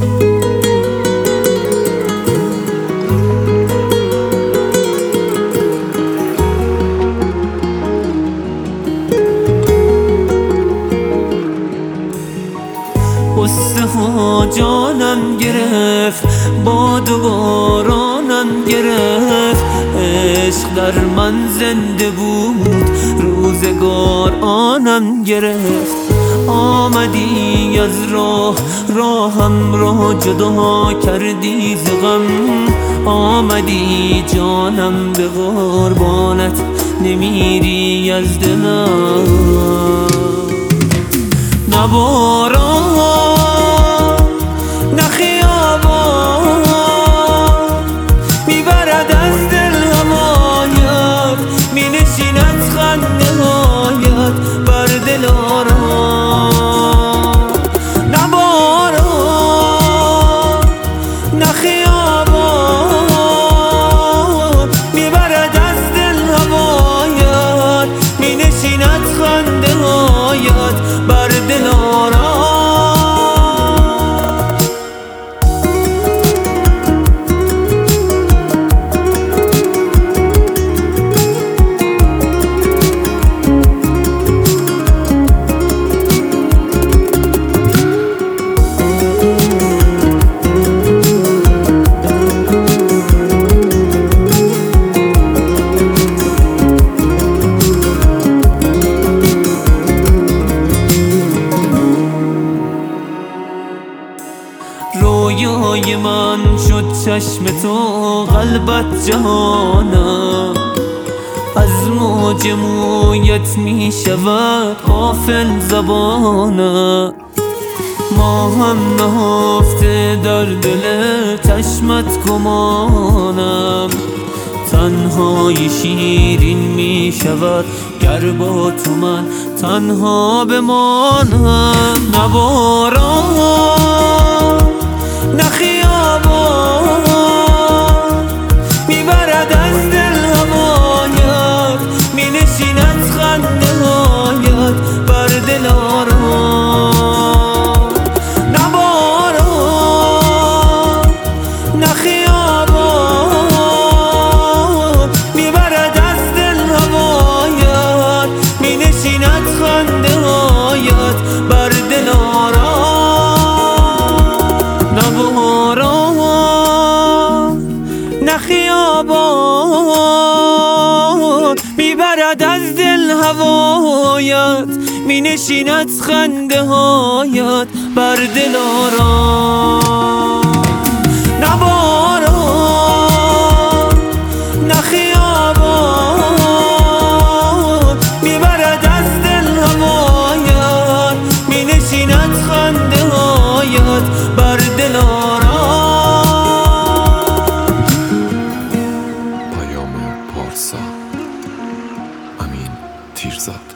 قصه ها جانم گرفت، باد و بارانم گرفت. عشق در من زنده بود، روزگار آنم گرفت. آمدی از راهم را جدا کردی ز غم. آمدی جانم به قربانت، نمیری از دلم. نه باران نه خیابان میبرد از دل هوایت، مینشیند خنده هایت بر دل آرام. نه باران نه خیابان میبرد از دل هوایت، مینشیند خنده هایت بر دل آرام. رویای من شد چشم تو، قلبت جهانم. از موج مویت می شود غافل زبانم. ما هم نهفته در دل چشمت گمانم. تنهای شیرین می شود گر با تو من تنها بمانم. نه باران نه خیابان میبرد از دل هوایت، مینشیند خنده هایت بر دل آرام. نه باران نه خیابان میبرد از دل هوایت، مینشیند خنده هایت بر دل آرام. نه خیابان میبرد از دل هوایت، مینشیند خنده هایت بر دل آرام. نه باران نه خیابان میبرد از دل هوایت، مینشیند خنده هایت بر دل آرام. پارسا، امین تیرزاد.